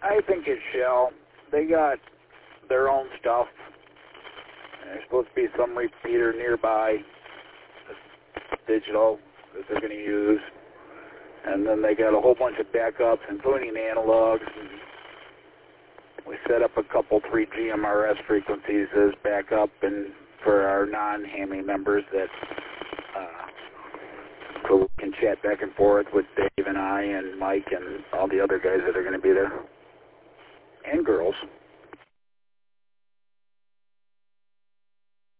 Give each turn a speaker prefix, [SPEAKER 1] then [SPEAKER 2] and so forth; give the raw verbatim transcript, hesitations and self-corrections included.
[SPEAKER 1] I think it shall. They got their own stuff. There's supposed to be some repeater nearby, digital, that they're going to use. And then they got a whole bunch of backups, including analogs. And we set up a couple three G M R S frequencies as backup and for our non-Hammy members that uh, so we can chat back and forth with Dave and I and Mike and all the other guys that are going to be there. And girls.